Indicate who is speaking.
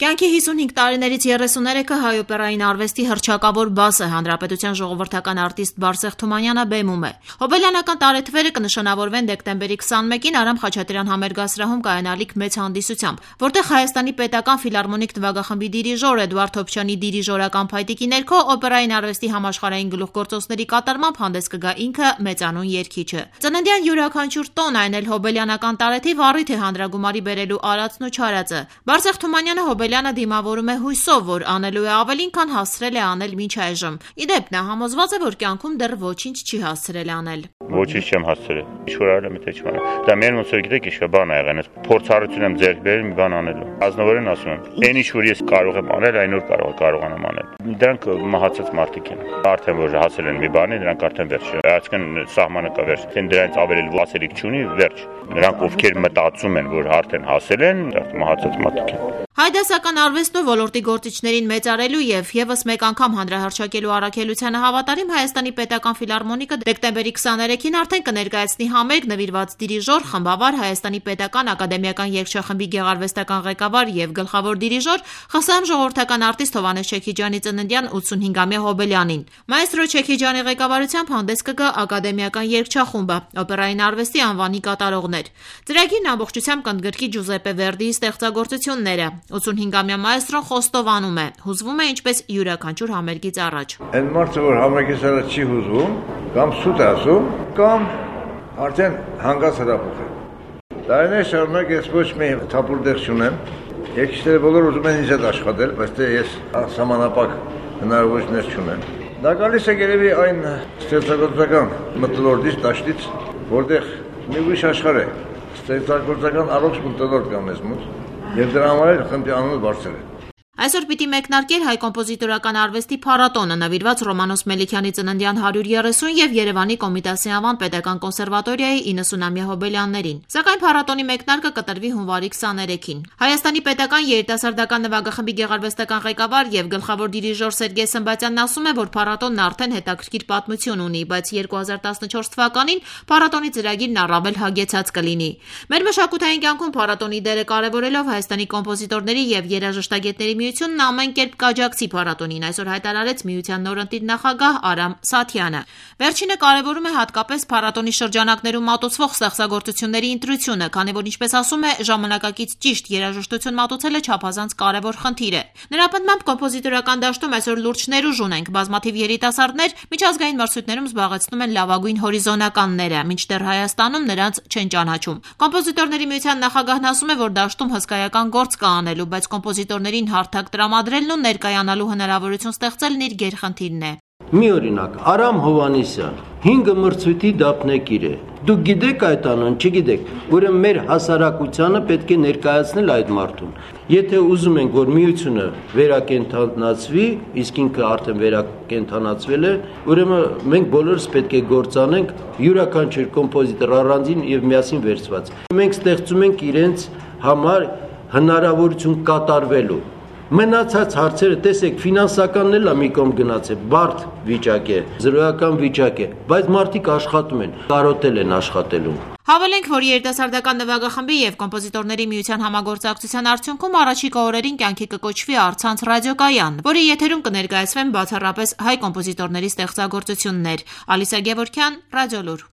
Speaker 1: Կյանքի 55 տարիներից 33-ը հայ օպերային արվեստի հռչակավոր բասը հանրապետության ժողովրդական արտիստ Բարսեղ Թումանյանը բեմում է։ Հոբելյանական տարեթվերը կնշանավորվեն դեկտեմբերի 21-ին Արամ Խաչատրյան համերգասրահում կայանալիք մեծ հանդիսությամբ, որտեղ Հայաստանի պետական ֆիլհարմոնիկ նվագախմբի դիրիժոր Էդուարդ Թոփչյանի դիրիժորական փայտիկի ներքո օպերային արվեստի համաշխարհային գլուխգործոցների կատարմամբ հանդես կգա ինքը մեծանուն երգիչը։ Ծննդյան յուրաքանչյուր տոն, այն էլ հոբելյանական տարեթիվ առիթ է հանրագումարի բերելու արածն ու չարածը։ Բարսեղ Թումանյանը Հոբելյանը դիմավորում է հույսով, որ անելու է ավելին, քան հասցրել է անել մինչ այժմ։ Իդեպ նա համոզված է, որ կյանքում դեռ ոչինչ չի հասցրել անել։
Speaker 2: Ոչինչ չեմ հասցրել։ Ինչ-որ արել եմ, թե չեմ արել։ Դա մեր ոնց որ գիտեք, ինչ բան ա եղել, այս փորձառություն եմ ձեռք բերել մի բան անելու։ Ազնվորեն ասում եմ, այն ինչ որ ես կարող եմ անել, այն որ կարողանամ անել։ Դրանք մահացած մարդիկ են։ Արդեն որ հասել են մի բանի, դրանք արդեն վերջ։ Այսինքն սահմանը կա վերջ։ Դեն դրանից ավելի ասելիք չունի, վերջ։ Նրանք ովքեր մտածում են, որ արդեն հասել են, դա մահացած մարդիկ են։
Speaker 1: Հայդասական արվեստն ու ոլորտի գործիչներին մեծարելու եւ եւս մեկ անգամ հանրահռչակելու առաքելությանը հավատարիմ Հայաստանի պետական ֆիլհարմոնիկը դեկտեմբերի 23-ին արդեն կներկայացնի համերգ նվիրված դիրիժոր, խմբավար, Հայաստանի պետական ակադեմիական երգչախմբի գեղարվեստական ղեկավար եւ գլխավոր դիրիժոր ԽՍՀՄ ժողովրդական արտիստ Հովհաննես Չեքիջյանի ծննդյան 85-ամյա հոբելյանին։ Մայստրո Չեքիջյանի ղեկավարությամբ հանդես կգա ակադեմիական երգչախումբը, օպերային արվեստի անվանի կատարողներ։ Ծրագիրն ամբողջությամբ կընդգրկի Ջուզեպպե Վերդիի ստեղծագործությունները։ 85-ամյա մայստրոն խոստովանում է, հուզվում է ինչպես յուրաքանչյուր համերգից առաջ։
Speaker 3: Այն մարդը, որ համերգից առաջ չի հուզվում, կամ սուտ ասում, կամ արդեն հանգած հրապուխ է։ Տարիներ շարունակ ես ոչ մի թափուր տեղ չունեմ։ Երգիչները բոլոր ուզում են ինձ հետ աշխատել, բայց դե ես սահմանափակ հնարավորություններ չունեմ։ Դա գալիս է երևի այն ստեղծագործական մթնոլորտից, դաշտից, որտեղ մի ուրիշ աշխարհ է։ Ստեղծագործական առողջ մթնոլորտ կա մեզ մոտ։ Եվ դրա համար խմբի անունը բարձր է։
Speaker 1: Այսօր պիտի մեկնարկեր հայ կոմպոզիտորական արվեստի փառատոնը նվիրված Ռոմանոս Մելիքյանի ծննդյան 130 եւ Երևանի Կոմիտասի անվան պետական կոնսերվատորիայի 90-ամյա հոբելյաններին։ Սակայն փառատոնի մեկնարկը կտրվի հունվարի 23-ին։ Հայաստանի պետական երիտասարդական նվագախմբի գեղարվեստական ղեկավար եւ գլխավոր դիրիժոր Սերգեյ Սմբատյանն ասում է, որ փառատոնն արդեն հետաքրքիր պատմություն ունի, բայց 2014 թվականին փառատոնի ծրագիրն առավել հագեցած կլինի։ Մեր մշակութային կյանքում փառատոնի դերը կարևորելով Հայաստանի կոմպոզիտորների եւ երաժշտագետների Միությունն ամեն կերպ կաջակցի փառատոնին, այսօր հայտարարեց Միության նորընտիր նախագահ Արամ Սաթյանը։ Վերջինը կարևորում է հատկապես փառատոնի շրջանակներում մատուցվող ստեղծագործությունների ընտրությունը, քանի որ ինչպես ասում է, ժամանակակից ճիշտ երաժշտություն մատուցելը չափազանց կարևոր խնդիր է։ Նրա պնդմամբ կոմպոզիտորական դաշտում այսօր լուրջ ներուժ ունենք, բազմաթիվ երիտասարդներ միջազգային մրցույթներում զբաղեցնում են լավագույն հորիզոնականները, մինչդեռ Հայաստանում նրանց չեն ճանաչում։ Կոմպոզիտորների միության նախագահն ասում է, որ դաշտում հսկայական գործ կա անելու, բայց կոմպոզիտորներին հարթակ տրամադրելն ու ներկայանալու հնարավորություն ստեղծելն իր գերխնդիրն է։
Speaker 4: Մի օրինակ, Արամ Հովհաննիսյան 5 մրցույթի դափնեկիր է։ Դուք գիտեք այդ անուն, չգիտեք, ուրեմն մեր հասարակությանը պետք է ներկայացնել այդ մարդուն։ Եթե ուզում ենք, որ միությունը վերակենդանացվի, իսկ ինքը արդեն վերակենդանացվել է, ուրեմն մենք բոլորս պետք է գործանենք յուրաքանչյուր կոմպոզիտոր առանձին եւ միասին վերցված։ Մենք ստեղծում ենք իրենց համար հնարավորություն կատարվելու։ Մնացած հարցերը, տեսեք, ֆինանսականն էլ մի կողմ գնաց է, բարդ վիճակ է, զրոյական վիճակ է, բայց մարդիկ աշխատում են, կարոտել են աշխատելու։
Speaker 1: Հավելենք, որ երիտասարդական նվագախմբի եւ կոմպոզիտորների միության համագործակցության արդյունքում առաջիկա օրերին կյանքի կկոչվի առցանց ռադիոկայան, որի եթերում կներկայացվեն բացառապես հայ կոմպոզիտորների ստեղծագործություններ։ Ալիսա Գևորգյան, Ռադիոլուր։